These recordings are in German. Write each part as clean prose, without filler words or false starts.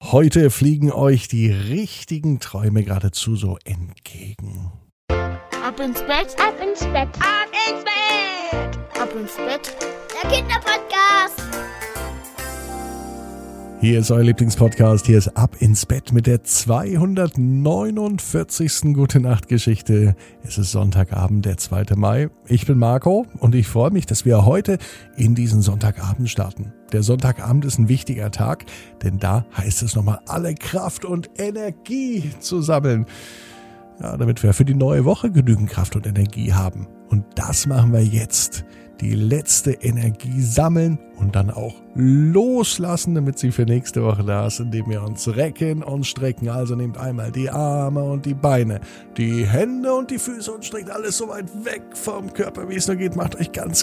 Heute fliegen euch die richtigen Träume geradezu so entgegen. Ab ins Bett, ab ins Bett, ab ins Bett, ab ins Bett. Der Kinderpodcast. Hier ist euer Lieblingspodcast, hier ist Ab ins Bett mit der 249. Gute-Nacht-Geschichte. Es ist Sonntagabend, der 2. Mai. Ich bin Marco und ich freue mich, dass wir heute in diesen Sonntagabend starten. Der Sonntagabend ist ein wichtiger Tag, denn da heißt es nochmal, alle Kraft und Energie zu sammeln. Ja, damit wir für die neue Woche genügend Kraft und Energie haben. Und das machen wir jetzt. Die letzte Energie sammeln und dann auch loslassen, damit sie für nächste Woche da ist, indem wir uns recken und strecken. Also nehmt einmal die Arme und die Beine, die Hände und die Füße und streckt alles so weit weg vom Körper, wie es nur geht. Macht euch ganz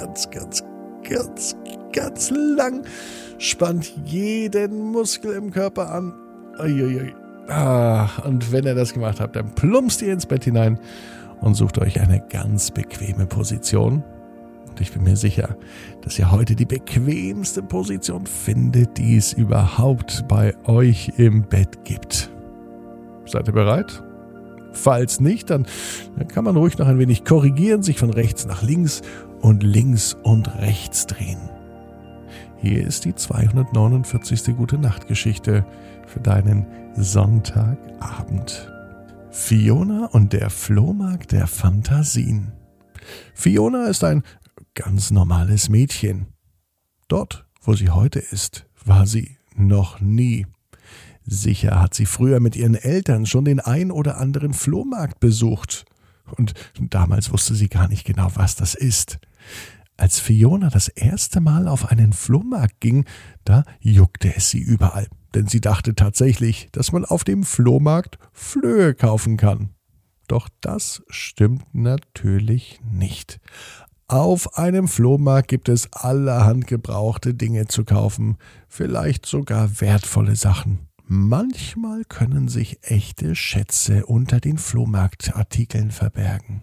lang. Spannt jeden Muskel im Körper an. Uiuiui. Und wenn ihr das gemacht habt, dann plumpst ihr ins Bett hinein und sucht euch eine ganz bequeme Position. Und ich bin mir sicher, dass ihr heute die bequemste Position findet, die es überhaupt bei euch im Bett gibt. Seid ihr bereit? Falls nicht, dann kann man ruhig noch ein wenig korrigieren, sich von rechts nach links und rechts drehen. Hier ist die 249. Gute-Nacht-Geschichte für deinen Sonntagabend. Fiona und der Flohmarkt der Fantasien. Fiona ist ein ganz normales Mädchen. Dort, wo sie heute ist, war sie noch nie. Sicher hat sie früher mit ihren Eltern schon den ein oder anderen Flohmarkt besucht. Und damals wusste sie gar nicht genau, was das ist. Als Fiona das erste Mal auf einen Flohmarkt ging, da juckte es sie überall. Denn sie dachte tatsächlich, dass man auf dem Flohmarkt Flöhe kaufen kann. Doch das stimmt natürlich nicht. Auf einem Flohmarkt gibt es allerhand gebrauchte Dinge zu kaufen, vielleicht sogar wertvolle Sachen. Manchmal können sich echte Schätze unter den Flohmarktartikeln verbergen.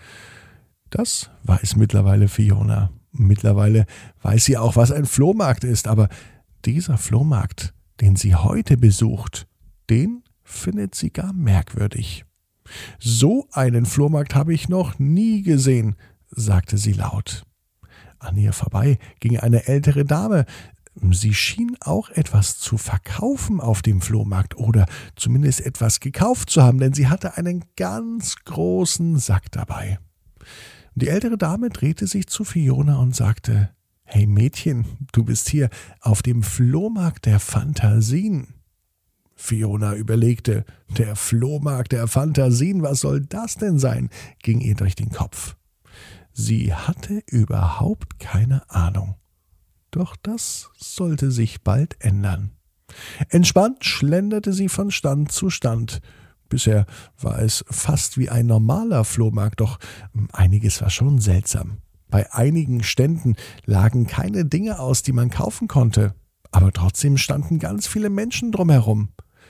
Das weiß mittlerweile Fiona. Mittlerweile weiß sie auch, was ein Flohmarkt ist, aber dieser Flohmarkt, den sie heute besucht, den findet sie gar merkwürdig. So einen Flohmarkt habe ich noch nie gesehen, sagte sie laut. An ihr vorbei ging eine ältere Dame. Sie schien auch etwas zu verkaufen auf dem Flohmarkt oder zumindest etwas gekauft zu haben, denn sie hatte einen ganz großen Sack dabei. Die ältere Dame drehte sich zu Fiona und sagte: »Hey Mädchen, du bist hier auf dem Flohmarkt der Fantasien.« Fiona überlegte, der Flohmarkt der Fantasien, was soll das denn sein, ging ihr durch den Kopf. Sie hatte überhaupt keine Ahnung. Doch das sollte sich bald ändern. Entspannt schlenderte sie von Stand zu Stand. Bisher war es fast wie ein normaler Flohmarkt, doch einiges war schon seltsam. Bei einigen Ständen lagen keine Dinge aus, die man kaufen konnte, aber trotzdem standen ganz viele Menschen drumherum.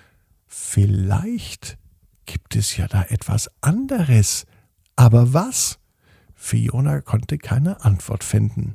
Vielleicht gibt es ja da etwas anderes. Aber was? Fiona konnte keine Antwort finden.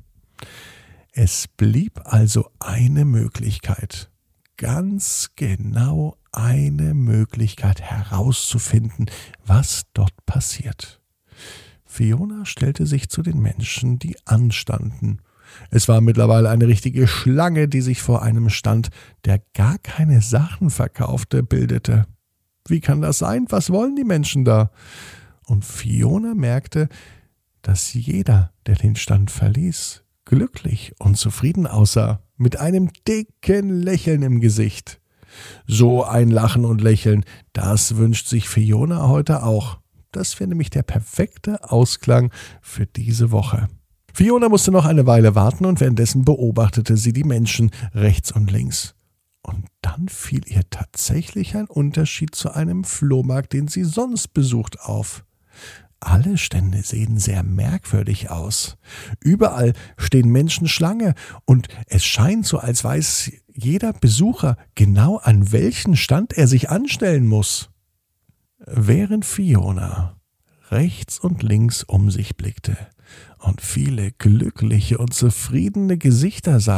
Es blieb also eine Möglichkeit, ganz genau eine Möglichkeit herauszufinden, was dort passiert. Fiona stellte sich zu den Menschen, die anstanden. Es war mittlerweile eine richtige Schlange, die sich vor einem Stand, der gar keine Sachen verkaufte, bildete. Wie kann das sein? Was wollen die Menschen da? Und Fiona merkte, dass jeder, der den Stand verließ, glücklich und zufrieden aussah, mit einem dicken Lächeln im Gesicht. So ein Lachen und Lächeln, das wünscht sich Fiona heute auch. Das wäre nämlich der perfekte Ausklang für diese Woche. Fiona musste noch eine Weile warten und währenddessen beobachtete sie die Menschen rechts und links. Und dann fiel ihr tatsächlich ein Unterschied zu einem Flohmarkt, den sie sonst besucht, auf. Alle Stände sehen sehr merkwürdig aus. Überall stehen Menschen Schlange und es scheint so, als weiß jeder Besucher genau, an welchen Stand er sich anstellen muss. Während Fiona rechts und links um sich blickte und viele glückliche und zufriedene Gesichter sah,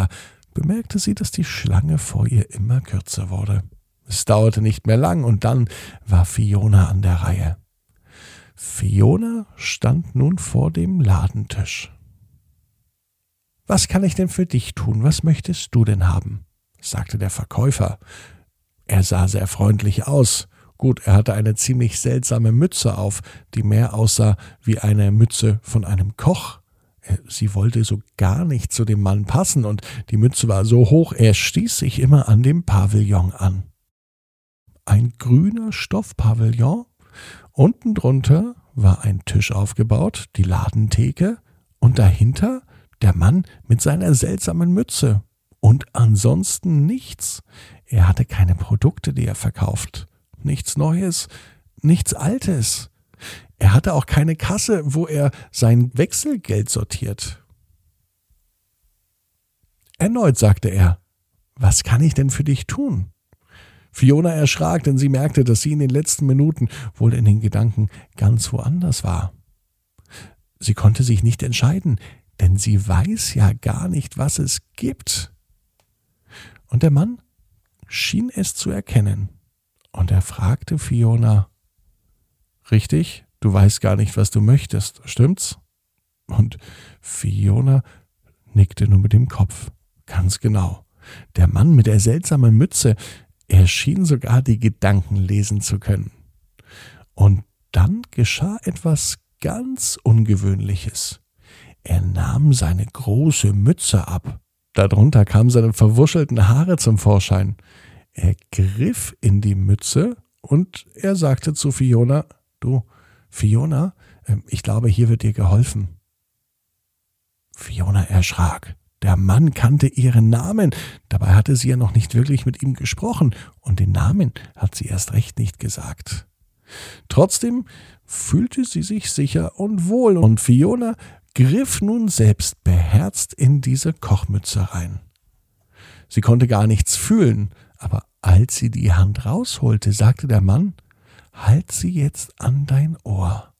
bemerkte sie, dass die Schlange vor ihr immer kürzer wurde. Es dauerte nicht mehr lang und dann war Fiona an der Reihe. Fiona stand nun vor dem Ladentisch. »Was kann ich denn für dich tun? Was möchtest du denn haben?« sagte der Verkäufer. Er sah sehr freundlich aus. Gut, er hatte eine ziemlich seltsame Mütze auf, die mehr aussah wie eine Mütze von einem Koch. Sie wollte so gar nicht zu dem Mann passen und die Mütze war so hoch, er stieß sich immer an dem Pavillon an. Ein grüner Stoffpavillon, unten drunter war ein Tisch aufgebaut, die Ladentheke und dahinter der Mann mit seiner seltsamen Mütze. Und ansonsten nichts. Er hatte keine Produkte, die er verkauft. Nichts Neues, nichts Altes. Er hatte auch keine Kasse, wo er sein Wechselgeld sortiert. Erneut sagte er, »Was kann ich denn für dich tun?« Fiona erschrak, denn sie merkte, dass sie in den letzten Minuten wohl in den Gedanken ganz woanders war. Sie konnte sich nicht entscheiden, denn sie weiß ja gar nicht, was es gibt. Und der Mann schien es zu erkennen. Und er fragte Fiona, »Richtig, du weißt gar nicht, was du möchtest, stimmt's?« Und Fiona nickte nur mit dem Kopf. Ganz genau. Der Mann mit der seltsamen Mütze, er schien sogar die Gedanken lesen zu können. Und dann geschah etwas ganz Ungewöhnliches. Er nahm seine große Mütze ab. Darunter kamen seine verwuschelten Haare zum Vorschein. Er griff in die Mütze und er sagte zu Fiona, »Du, Fiona, ich glaube, hier wird dir geholfen.« Fiona erschrak. Der Mann kannte ihren Namen. Dabei hatte sie ja noch nicht wirklich mit ihm gesprochen und den Namen hat sie erst recht nicht gesagt. Trotzdem fühlte sie sich sicher und wohl und Fiona griff nun selbst beherzt in diese Kochmütze rein. Sie konnte gar nichts fühlen, aber als sie die Hand rausholte, sagte der Mann, »Halt sie jetzt an dein Ohr.«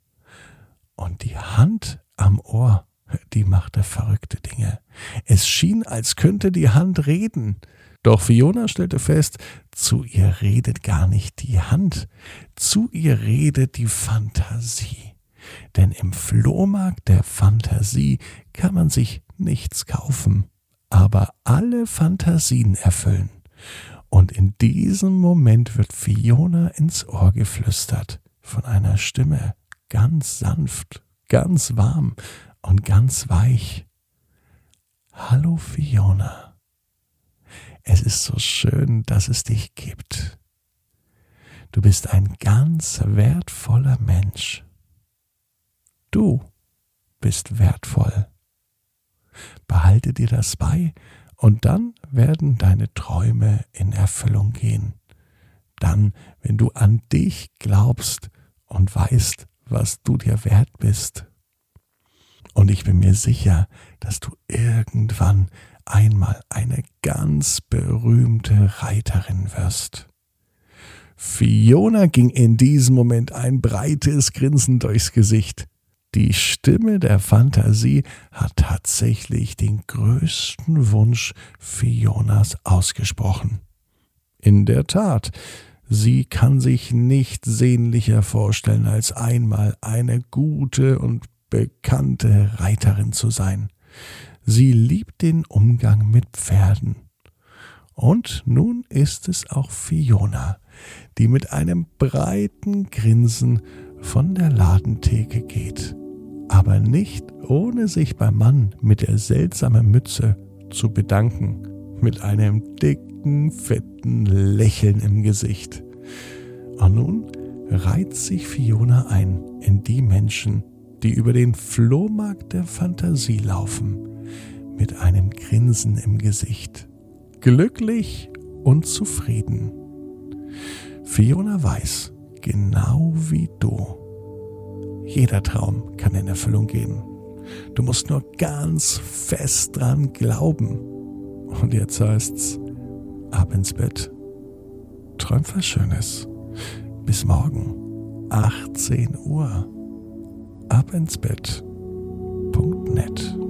Und die Hand am Ohr, die machte verrückte Dinge. Es schien, als könnte die Hand reden. Doch Fiona stellte fest, zu ihr redet gar nicht die Hand, zu ihr redet die Fantasie. Denn im Flohmarkt der Fantasie kann man sich nichts kaufen, aber alle Fantasien erfüllen. Und in diesem Moment wird Fiona ins Ohr geflüstert von einer Stimme, ganz sanft, ganz warm und ganz weich. »Hallo Fiona, es ist so schön, dass es dich gibt. Du bist ein ganz wertvoller Mensch. Du bist wertvoll. Behalte dir das bei und dann werden deine Träume in Erfüllung gehen. Dann, wenn du an dich glaubst und weißt, was du dir wert bist. Und ich bin mir sicher, dass du irgendwann einmal eine ganz berühmte Reiterin wirst.« Fiona ging in diesem Moment ein breites Grinsen durchs Gesicht. Die Stimme der Fantasie hat tatsächlich den größten Wunsch Fionas ausgesprochen. In der Tat, sie kann sich nicht sehnlicher vorstellen, als einmal eine gute und bekannte Reiterin zu sein. Sie liebt den Umgang mit Pferden. Und nun ist es auch Fiona, die mit einem breiten Grinsen von der Ladentheke geht, aber nicht ohne sich beim Mann mit der seltsamen Mütze zu bedanken, mit einem dicken, fetten Lächeln im Gesicht. Und nun reiht sich Fiona ein in die Menschen, die über den Flohmarkt der Fantasie laufen, mit einem Grinsen im Gesicht, glücklich und zufrieden. Fiona weiß, genau wie du, jeder Traum kann in Erfüllung gehen. Du musst nur ganz fest dran glauben. Und jetzt heißt's, ab ins Bett. Träum was Schönes. Bis morgen, 18 Uhr. abinsbett.net